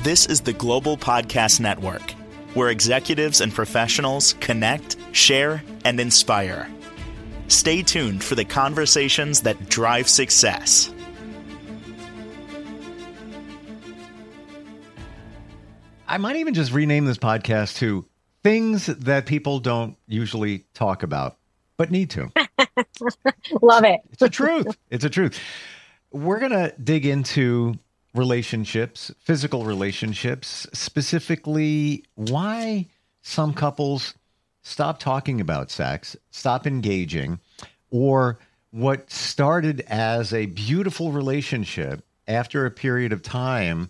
This is the Global Podcast Network, where executives and professionals connect, share, and inspire. Stay tuned for the conversations that drive success. I might even just rename this podcast to Things That People Don't Usually Talk About, but need to. Love it. It's a truth. It's a truth. We're going to dig into relationships, physical relationships, specifically why some couples stop talking about sex, stop engaging, or what started as a beautiful relationship after a period of time,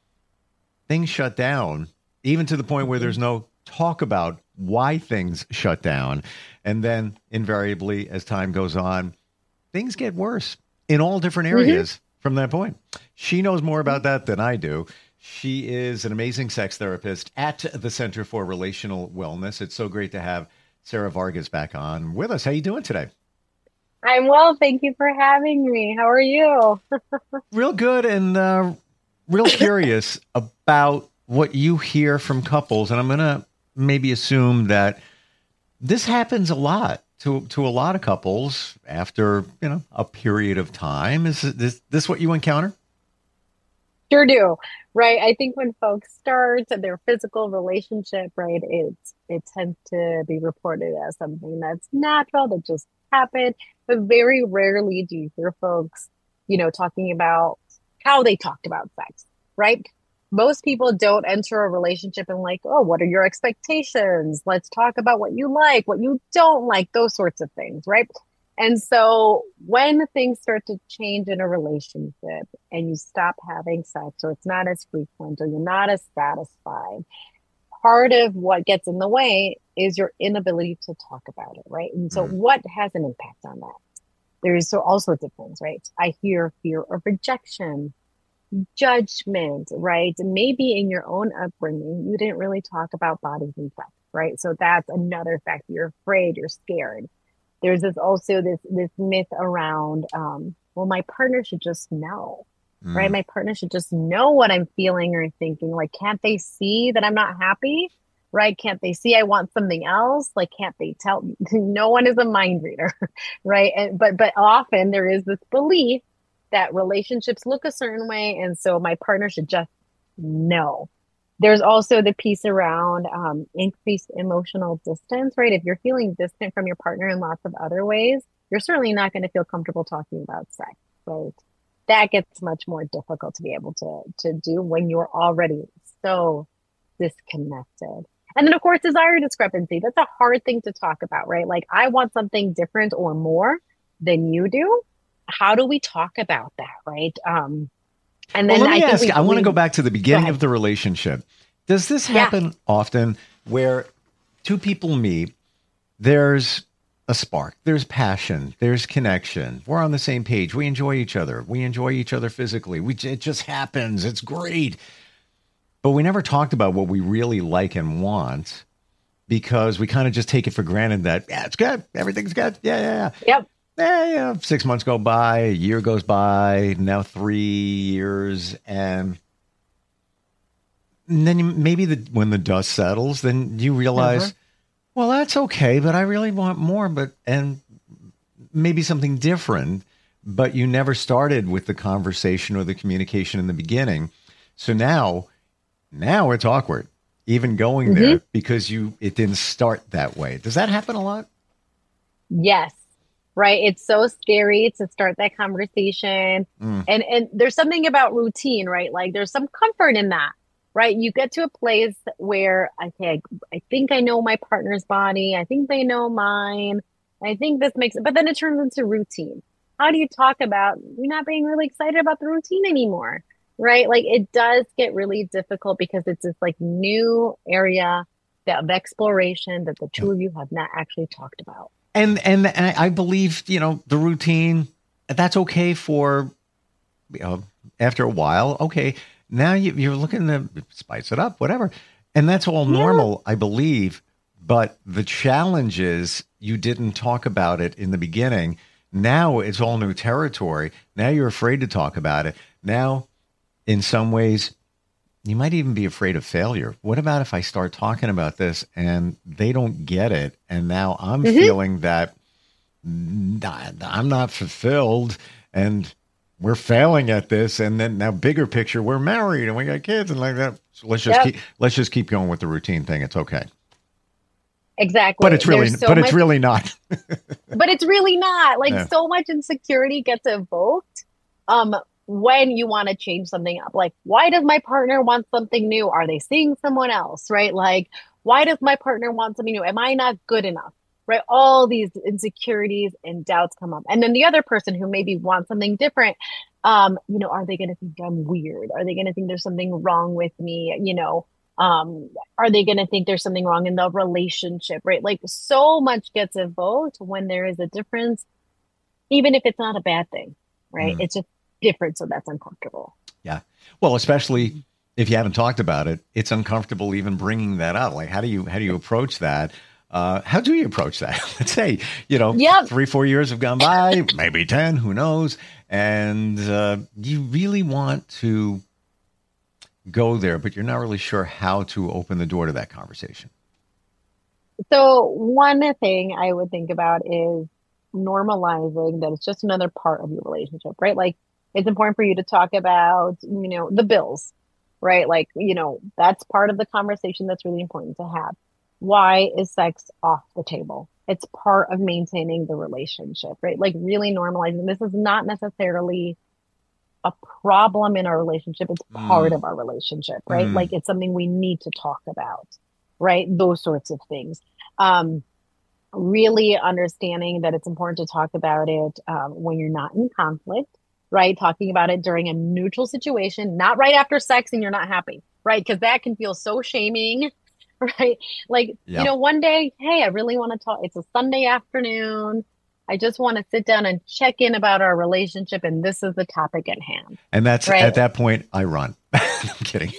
things shut down, even to the point where there's no talk about why things shut down. And then invariably, as time goes on, things get worse in all different areas from that point. She knows more about that than I do. She is an amazing sex therapist at the Center for Relational Wellness. It's so great to have Sarah Vargas back on with us. How are you doing today? I'm well. Thank you for having me. How are you? Real good, and real curious about what you hear from couples. And I'm going to maybe assume that this happens a lot to a lot of couples after, a period of time. Is this what you encounter? Sure do. Right. I think when folks start their physical relationship, right, it tends to be reported as something that's natural, that just happened. But very rarely do you hear folks, talking about how they talked about sex, right? Most people don't enter a relationship and like, oh, what are your expectations? Let's talk about what you like, what you don't like, those sorts of things, right? And so when things start to change in a relationship and you stop having sex, or it's not as frequent, or you're not as satisfied, part of what gets in the way is your inability to talk about it, right? And so what has an impact on that? There's all sorts of things, right? I hear fear of rejection, judgment, right? Maybe in your own upbringing, you didn't really talk about bodies and sex, right? So that's another factor. You're afraid, you're scared. There's this myth around, well, my partner should just know, right? My partner should just know what I'm feeling or thinking. Like, can't they see that I'm not happy, right? Can't they see I want something else? Like, can't they tell? No one is a mind reader, right? But often there is this belief that relationships look a certain way, and so my partner should just know. There's also the piece around increased emotional distance, right? If you're feeling distant from your partner in lots of other ways, you're certainly not going to feel comfortable talking about sex, right? That gets much more difficult to be able to do when you're already so disconnected. And then, of course, desire discrepancy. That's a hard thing to talk about, right? Like, I want something different or more than you do. How do we talk about that, right? And then let me ask, I want to go back to the beginning of the relationship. Does this happen often where two people meet, there's a spark, there's passion, there's connection, we're on the same page, we enjoy each other physically, it just happens, it's great. But we never talked about what we really like and want, because we kind of just take it for granted that, it's good, everything's good, Yep. 6 months go by, a year goes by, now 3 years, and then maybe when the dust settles, then you realize, well, that's okay, but I really want more, and maybe something different, but you never started with the conversation or the communication in the beginning. So now it's awkward, even going there, because it didn't start that way. Does that happen a lot? Yes. Right. It's so scary to start that conversation. And there's something about routine, right? Like, there's some comfort in that, right? You get to a place where, okay, I think I know my partner's body. I think they know mine. I think this makes it, but then it turns into routine. How do you talk about you not being really excited about the routine anymore? Right? Like, it does get really difficult because it's this like new area of exploration that the two of you have not actually talked about. And I believe, the routine, that's okay for, after a while. Okay, now you're looking to spice it up, whatever. And that's all normal, I believe. But the challenge is you didn't talk about it in the beginning. Now it's all new territory. Now you're afraid to talk about it. Now, in some ways, you might even be afraid of failure. What about if I start talking about this and they don't get it? And now I'm feeling that I'm not fulfilled and we're failing at this. And then now bigger picture, we're married and we got kids and like that. So let's just keep going with the routine thing. It's okay. Exactly. But it's really not. But it's really not. Like so much insecurity gets evoked when you want to change something up. Like, why does my partner want something new? Are they seeing someone else? Right? Like, why does my partner want something new? Am I not good enough? Right? All these insecurities and doubts come up. And then the other person who maybe wants something different, are they going to think I'm weird? Are they going to think there's something wrong with me? Are they going to think there's something wrong in the relationship? Right? Like so much gets evoked when there is a difference, even if it's not a bad thing, right? It's just different. So that's uncomfortable. Yeah. Well, especially if you haven't talked about it, it's uncomfortable even bringing that up. Like, how do you approach that? How do you approach that? Let's say, 3-4 years have gone by, maybe 10, who knows? And you really want to go there, but you're not really sure how to open the door to that conversation. So one thing I would think about is normalizing that it's just another part of your relationship, right? Like it's important for you to talk about, the bills, right? Like, that's part of the conversation that's really important to have. Why is sex off the table? It's part of maintaining the relationship, right? Like really normalizing. This is not necessarily a problem in our relationship. It's part of our relationship, right? Like it's something we need to talk about, right? Those sorts of things. Really understanding that it's important to talk about it when you're not in conflict, right? Talking about it during a neutral situation, not right after sex and you're not happy, right? Because that can feel so shaming, right? Like, one day, hey, I really want to talk. It's a Sunday afternoon. I just want to sit down and check in about our relationship. And this is the topic at hand. And that's right? At that point, I run. I'm kidding.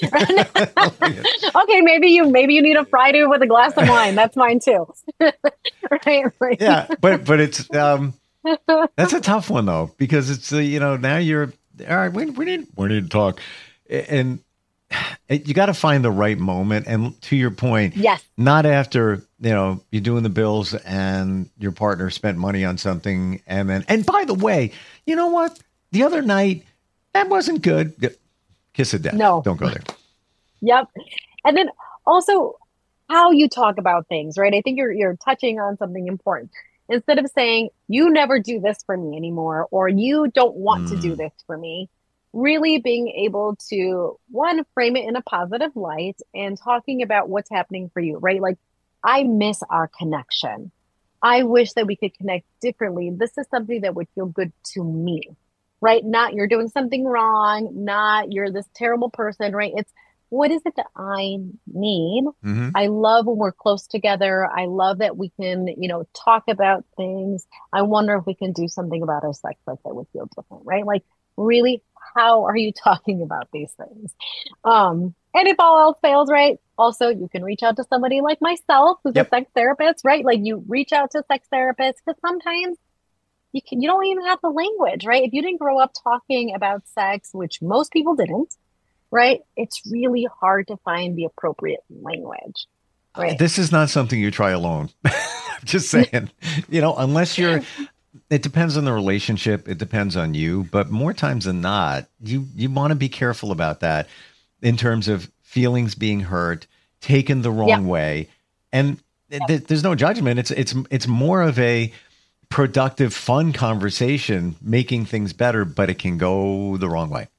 Okay. Maybe you need a Friday with a glass of wine. That's mine too. Right. Yeah. But it's, that's a tough one though, because it's, now you're all right. We need to talk, and you got to find the right moment. And to your point, yes, not after, you're doing the bills and your partner spent money on something. And by the way, you know what? The other night, that wasn't good. Kiss of death. No, don't go there. Yep. And then also how you talk about things, right? I think you're touching on something important. Instead of saying, you never do this for me anymore, or you don't want to do this for me, really being able to, one, frame it in a positive light and talking about what's happening for you, right? Like, I miss our connection. I wish that we could connect differently. This is something that would feel good to me, right? Not you're doing something wrong, not you're this terrible person, right? It's what is it that I need? I love when we're close together. I love that we can, talk about things. I wonder if we can do something about our sex life that would feel different, right? Like, really, how are you talking about these things? And if all else fails, right? Also, you can reach out to somebody like myself, who's a sex therapist, right? Like you reach out to sex therapists because sometimes you don't even have the language, right? If you didn't grow up talking about sex, which most people didn't, right? It's really hard to find the appropriate language, right? This is not something you try alone. I'm just saying, unless it depends on the relationship. It depends on you, but more times than not, you want to be careful about that in terms of feelings being hurt, taken the wrong way. And there's no judgment. It's more of a productive, fun conversation, making things better, but it can go the wrong way.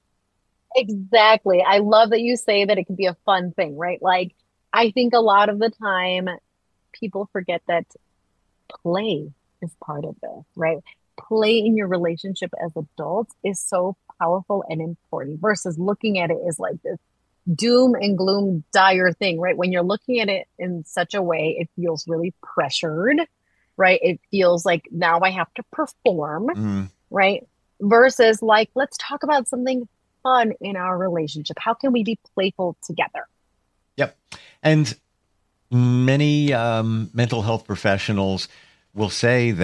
Exactly. I love that you say that it can be a fun thing, right? Like, I think a lot of the time people forget that play is part of this, right? Play in your relationship as adults is so powerful and important versus looking at it as like this doom and gloom dire thing, right? When you're looking at it in such a way, it feels really pressured, right? It feels like now I have to perform, right? Versus like, let's talk about something fun in our relationship. How can we be playful together? Yep. And many mental health professionals will say that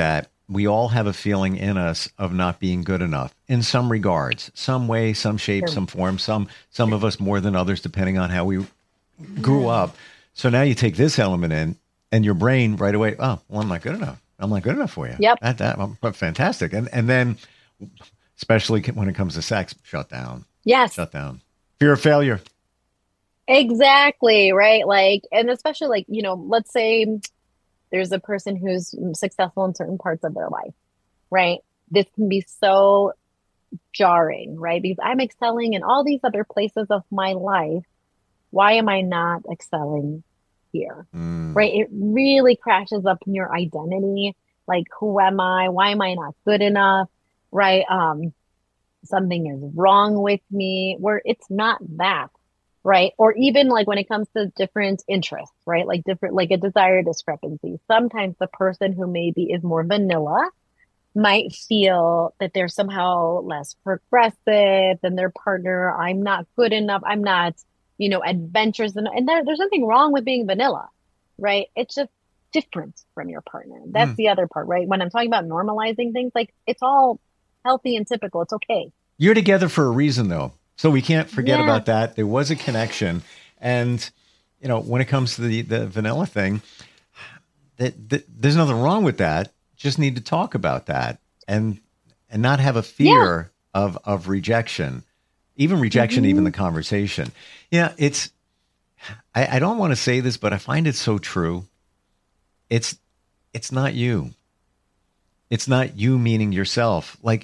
we all have a feeling in us of not being good enough in some regards, some way, some shape, Sure. some form, some of us more than others, depending on how we grew up. So now you take this element in and your brain right away, oh, well, I'm not good enough. I'm not good enough for you. Yep. I'm fantastic. And then especially when it comes to sex, shut down, Yes. shut down. Fear of failure. Exactly, right? Like, and especially like, let's say there's a person who's successful in certain parts of their life, right? This can be so jarring, right? Because I'm excelling in all these other places of my life. Why am I not excelling here? Right? It really crashes up in your identity. Like, who am I? Why am I not good enough? Right? Something is wrong with me, where it's not that, right? Or even like when it comes to different interests, right? Like different, like a desire discrepancy. Sometimes the person who maybe is more vanilla might feel that they're somehow less progressive than their partner. I'm not good enough. I'm not, adventurous. And there's nothing wrong with being vanilla, right? It's just different from your partner. That's the other part, right? When I'm talking about normalizing things, like it's all healthy and typical. It's okay. You're together for a reason, though. So we can't forget Yeah. about that. There was a connection. And, when it comes to the vanilla thing, there's nothing wrong with that. Just need to talk about that and not have a fear of rejection, even rejection, even the conversation. Yeah, I don't want to say this, but I find it so true. It's not you. It's not you, meaning yourself. Like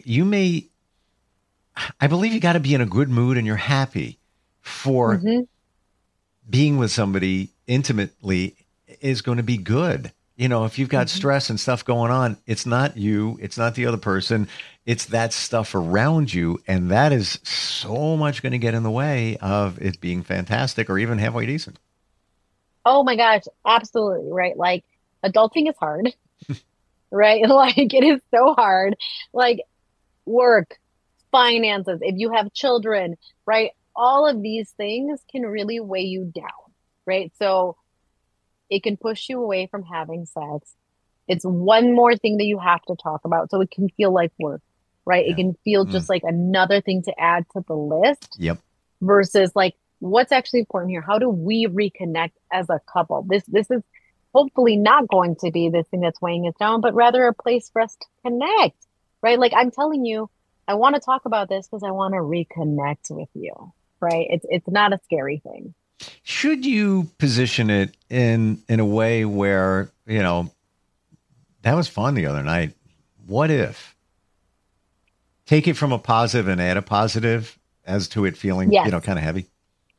I believe you got to be in a good mood and you're happy for being with somebody intimately is going to be good. If you've got stress and stuff going on, it's not you, it's not the other person, it's that stuff around you. And that is so much going to get in the way of it being fantastic or even halfway decent. Oh my gosh, absolutely, right? Like adulting is hard, right? Like it is so hard. Like work, finances, if you have children, right? All of these things can really weigh you down, right? So it can push you away from having sex. It's one more thing that you have to talk about. So it can feel like work, right? Yeah. It can feel just like another thing to add to the list Yep. versus like what's actually important here. How do we reconnect as a couple? This is hopefully not going to be this thing that's weighing us down, but rather a place for us to connect, right? Like I'm telling you, I want to talk about this because I want to reconnect with you, right? It's not a scary thing. Should you position it in a way where, that was fun the other night. What if? Take it from a positive and add a positive as to it feeling, Yes. kind of heavy.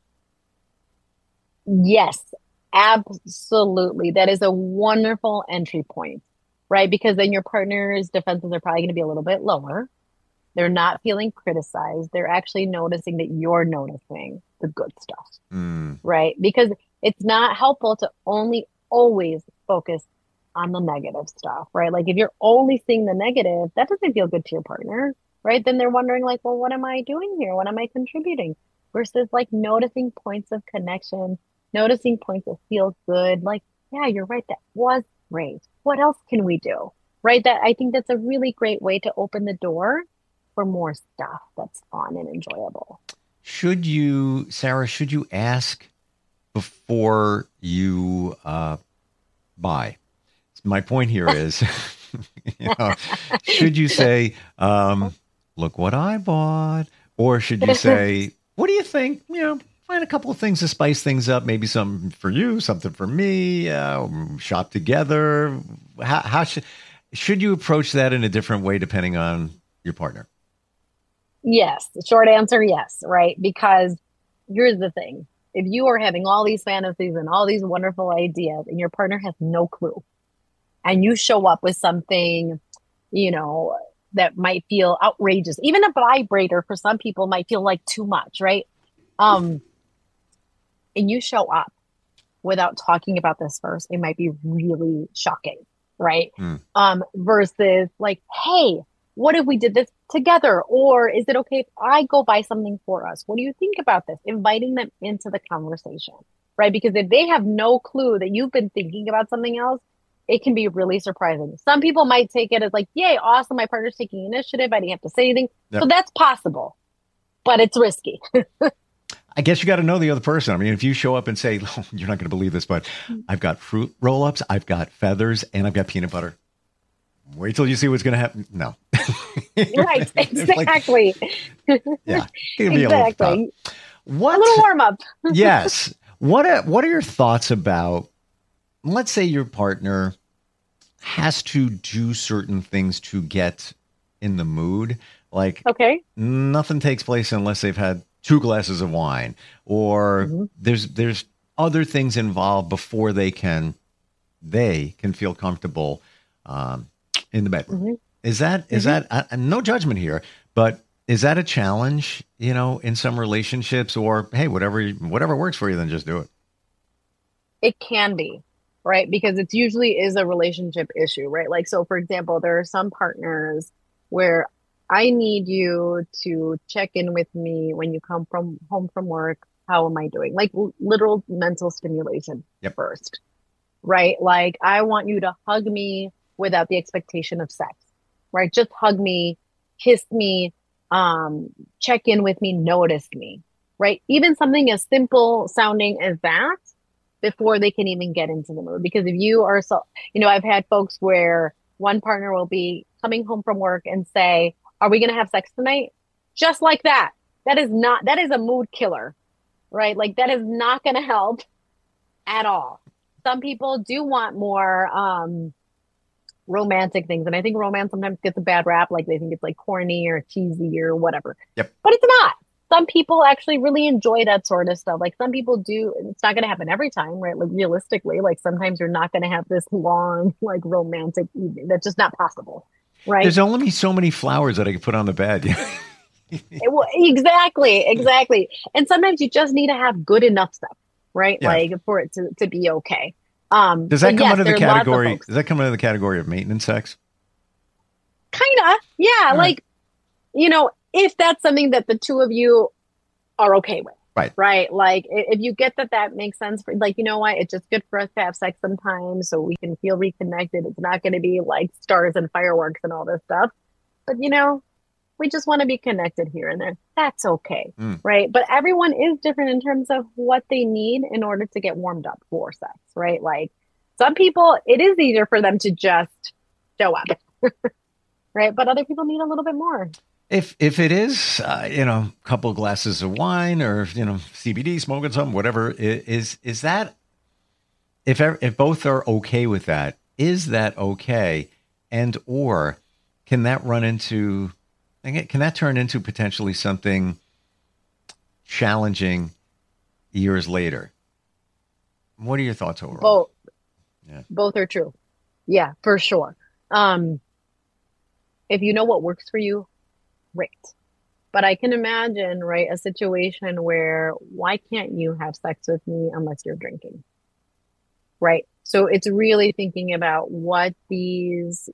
Yes, absolutely. That is a wonderful entry point, right? Because then your partner's defenses are probably going to be a little bit lower. They're not feeling criticized. They're actually noticing that you're noticing the good stuff, right? Because it's not helpful to only always focus on the negative stuff, right? Like if you're only seeing the negative, that doesn't feel good to your partner, right? Then they're wondering like, well, what am I doing here? What am I contributing? Versus like noticing points of connection, noticing points that feel good. Like, yeah, you're right. That was great. What else can we do? Right? That I think that's a really great way to open the door for more stuff that's fun and enjoyable. Sarah, should you ask before you buy? My point here is, should you say, look what I bought? Or should you say, what do you think? Find a couple of things to spice things up. Maybe something for you, something for me, shop together. How should you approach that in a different way depending on your partner? Yes. The short answer, yes, right? Because here's the thing. If you are having all these fantasies and all these wonderful ideas and your partner has no clue, and you show up with something, that might feel outrageous, even a vibrator for some people might feel like too much, right? And you show up without talking about this first, it might be really shocking, right? Versus like, hey, what if we did this together? Or is it okay if I go buy something for us? What do you think about this? Inviting them into the conversation, right? Because if they have no clue that you've been thinking about something else, it can be really surprising. Some people might take it as like, yay, awesome, my partner's taking initiative. I didn't have to say anything. Yep. So that's possible, but it's risky. I guess you got to know the other person. I mean, if you show up and say, oh, you're not going to believe this, but I've got fruit roll-ups, I've got feathers, and I've got peanut butter. Wait till you see what's going to happen. No. Right, exactly. Yeah, it can be a little tough. A little warm-up. Yes. What are your thoughts about, let's say your partner has to do certain things to get in the mood? Like, okay, nothing takes place unless they've had 2 glasses of wine, or there's other things involved before they can feel comfortable in the bedroom. Is that no judgment here, but is that a challenge, in some relationships? Or hey, whatever works for you, then just do it? It can be, right? Because it usually is a relationship issue, right? Like, so for example, there are some partners where I need you to check in with me when you come home from work. How am I doing? Like literal mental stimulation first, right? Like, I want you to hug me without the expectation of sex, right? Just hug me, kiss me, check in with me, notice me, right? Even something as simple sounding as that before they can even get into the mood. Because if you are I've had folks where one partner will be coming home from work and say, are we going to have sex tonight? Just like that. That is a mood killer, right? Like, that is not going to help at all. Some people do want more romantic things. And I think romance sometimes gets a bad rap. Like, they think it's like corny or cheesy or whatever. Yep. But it's not. Some people actually really enjoy that sort of stuff. Like, some people do. It's not going to happen every time, right? Like, realistically, like, sometimes you're not going to have this long, like, romantic evening. That's just not possible. Right. There's only so many flowers that I can put on the bed. Exactly. And sometimes you just need to have good enough stuff, right? Yeah. Like, for it to be okay. Does that come under the category? Does that come under the category of maintenance sex? Kinda. Yeah. Like, if that's something that the two of you are okay with. Right. Like, if you get that makes sense for, like, you know what, it's just good for us to have sex sometimes so we can feel reconnected. It's not going to be like stars and fireworks and all this stuff. But, we just want to be connected here and there. That's okay. Right. But everyone is different in terms of what they need in order to get warmed up for sex. Right. Like, some people, it is easier for them to just show up. Right. But other people need a little bit more. If it is, a couple of glasses of wine or, CBD, smoking something, whatever, is that, if both are okay with that, is that okay? And, or can that turn into potentially something challenging years later? What are your thoughts overall? Both are true. Yeah, for sure. If you know what works for you, great. But I can imagine, right, a situation where, why can't you have sex with me unless you're drinking? Right. So it's really thinking about what these,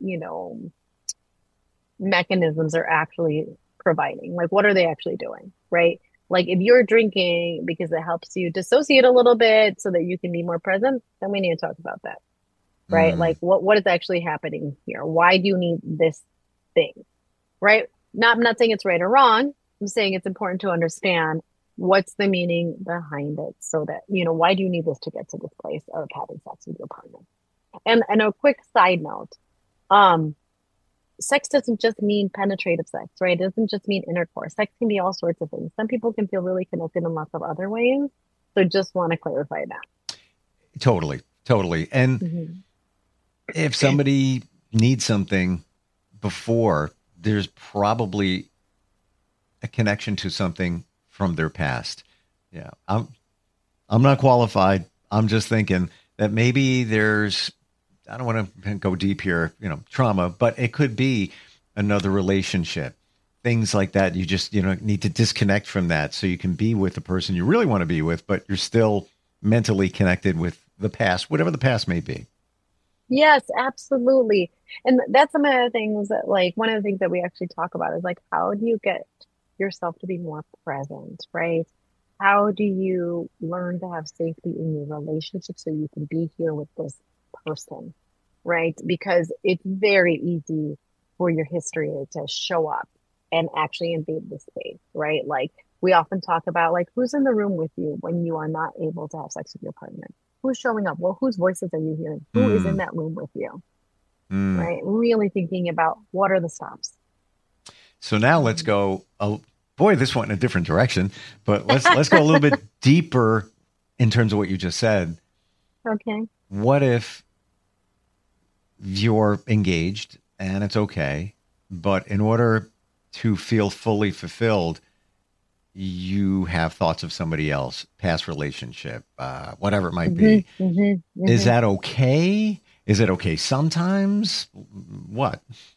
mechanisms are actually providing. Like, what are they actually doing? Right. Like, if you're drinking because it helps you dissociate a little bit so that you can be more present, then we need to talk about that. Right. Like, what is actually happening here? Why do you need this thing? Right. I'm not saying it's right or wrong. I'm saying it's important to understand what's the meaning behind it, so that, why do you need this to get to this place of having sex with your partner? And a quick side note, sex doesn't just mean penetrative sex, right? It doesn't just mean intercourse. Sex can be all sorts of things. Some people can feel really connected in lots of other ways. So just want to clarify that. Totally. And if somebody needs something before, there's probably a connection to something from their past. Yeah. I'm not qualified. I'm just thinking that maybe there's, I don't want to go deep here, trauma, but it could be another relationship, things like that. You just, need to disconnect from that so you can be with the person you really want to be with, but you're still mentally connected with the past, whatever the past may be. Yes, absolutely. And that's some of the things that, like, one of the things that we actually talk about is, like, how do you get yourself to be more present, right? How do you learn to have safety in your relationship so you can be here with this person, right? Because it's very easy for your history to show up and actually invade the space, right? Like we often talk about like who's in the room with you when you are not able to have sex with your partner. Who's showing up? Well, whose voices are you hearing? Who is in that room with you? Right? Really thinking about what are the stops. So now let's go. Oh, boy, this went in a different direction, but let's go a little bit deeper in terms of what you just said. Okay. What if you're engaged and it's okay, but in order to feel fully fulfilled, you have thoughts of somebody else, past relationship, whatever it might be. Is that okay? Is it okay sometimes? What?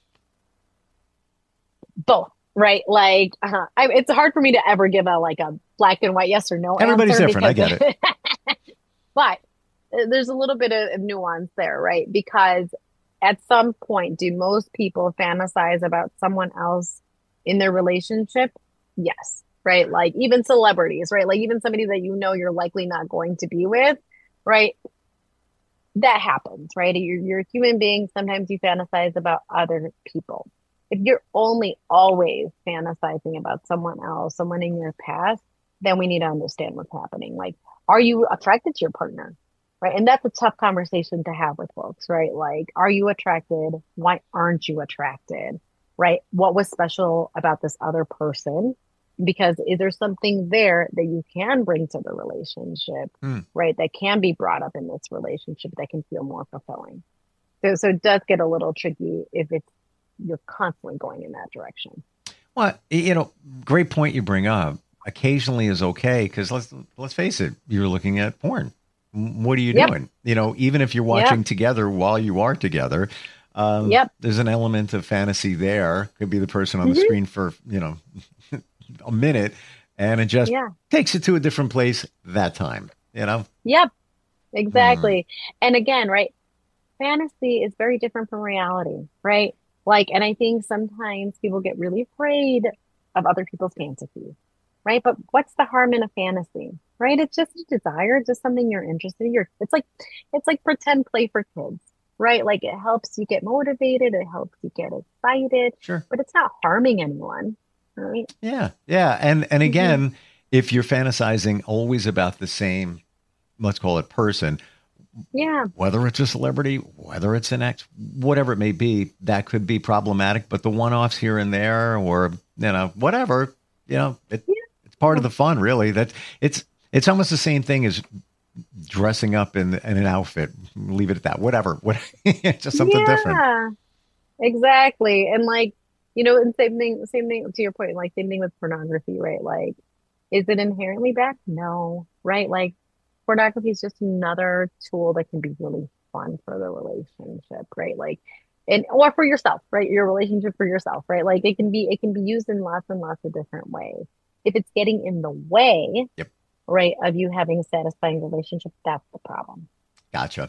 Both, right? Like, it's hard for me to ever give a black and white yes or no. Everybody's different. I get it. But there's a little bit of nuance there, right? Because at some point, do most people fantasize about someone else in their relationship? Yes, right? Like even celebrities, right? Like even somebody that you're likely not going to be with, right? That happens, right? You're a human being. Sometimes you fantasize about other people. If you're only always fantasizing about someone else, someone in your past, then we need to understand what's happening. Like, are you attracted to your partner? Right. And that's a tough conversation to have with folks, right? Like, are you attracted? Why aren't you attracted? Right? What was special about this other person? Because is there something there that you can bring to the relationship, right? That can be brought up in this relationship that can feel more fulfilling. So it does get a little tricky if you're constantly going in that direction. Well, great point you bring up. Occasionally is okay because let's face it, you're looking at porn. What are you doing? Even if you're watching together while you are together, there's an element of fantasy there. Could be the person on the screen for, a minute, and it just takes it to a different place that time, Yep, exactly. And again, right, fantasy is very different from reality, right? Like, and I think sometimes people get really afraid of other people's fantasies, right? But what's the harm in a fantasy, right? It's just a desire, just something you're interested in. It's like pretend play for kids, right? Like it helps you get motivated, it helps you get excited, but it's not harming anyone, right? Yeah. And again, if you're fantasizing always about the same, let's call it person, whether it's a celebrity, whether it's an ex, whatever it may be, that could be problematic. But the one-offs here and there, or whatever, it's part of the fun. Really, that it's almost the same thing as dressing up in an outfit. Leave it at that. Whatever, just something different. Exactly, and and same thing to your point. Like same thing with pornography, right? Like, is it inherently bad? No, right? Like. Pornography is just another tool that can be really fun for the relationship, right? Like, or for yourself, right? Your relationship for yourself, right? Like it can be used in lots and lots of different ways. If it's getting in the way, right, of you having a satisfying relationship, that's the problem. Gotcha.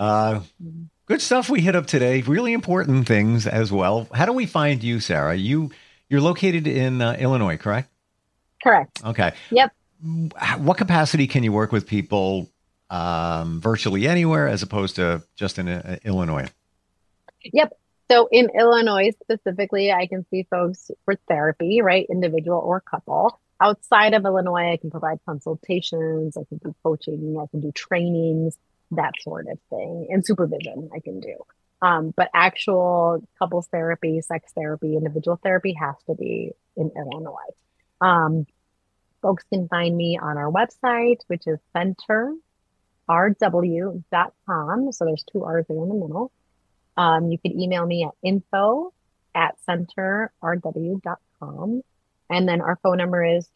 Good stuff we hit up today. Really important things as well. How do we find you, Sarah? You're located in Illinois, correct? Correct. Okay. Yep. What capacity can you work with people virtually anywhere as opposed to just in Illinois? Yep. So in Illinois specifically, I can see folks for therapy, right? Individual or couple. Outside of Illinois, I can provide consultations, I can do coaching, I can do trainings, that sort of thing, and supervision I can do. But actual couples therapy, sex therapy, individual therapy has to be in Illinois. Folks can find me on our website, which is centerrw.com. So there's 2 R's there in the middle. You can email me at info@centerrw.com. And then our phone number is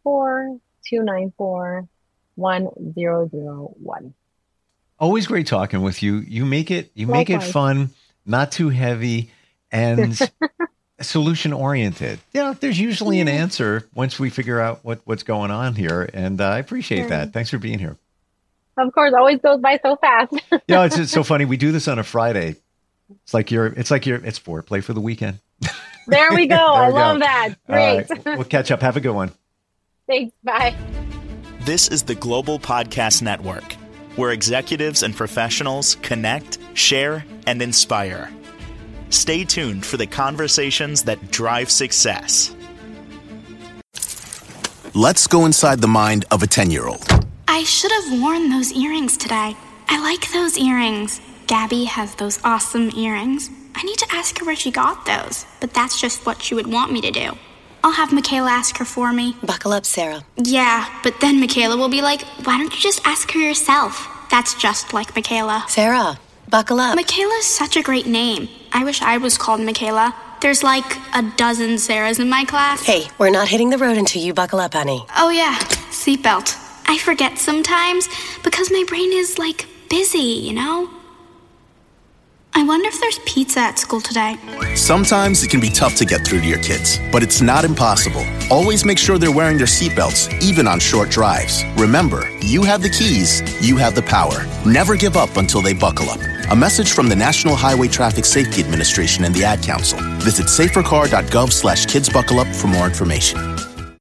224-294-1001. Always great talking with you. You make it fun, not too heavy, and solution oriented. There's usually an answer once we figure out what's going on here. And I appreciate that. Thanks for being here. Of course, always goes by so fast. It's just so funny. We do this on a Friday. It's foreplay for the weekend. There we go. I love that. Great. Right. We'll catch up. Have a good one. Thanks. Bye. This is the Global Podcast Network, where executives and professionals connect, share, and inspire. Stay tuned for the conversations that drive success. Let's go inside the mind of a 10-year-old. I should have worn those earrings today. I like those earrings. Gabby has those awesome earrings. I need to ask her where she got those, but that's just what she would want me to do. I'll have Michaela ask her for me. Buckle up, Sarah. Yeah, but then Michaela will be like, why don't you just ask her yourself? That's just like Michaela. Sarah, buckle up. Michaela's such a great name. I wish I was called Michaela. There's like a dozen Sarahs in my class. Hey, we're not hitting the road until you buckle up, honey. Oh yeah, seatbelt. I forget sometimes because my brain is like busy, you know? I wonder if there's pizza at school today. Sometimes it can be tough to get through to your kids, but it's not impossible. Always make sure they're wearing their seatbelts, even on short drives. Remember, you have the keys, you have the power. Never give up until they buckle up. A message from the National Highway Traffic Safety Administration and the Ad Council. Visit safercar.gov/kidsbuckleup for more information.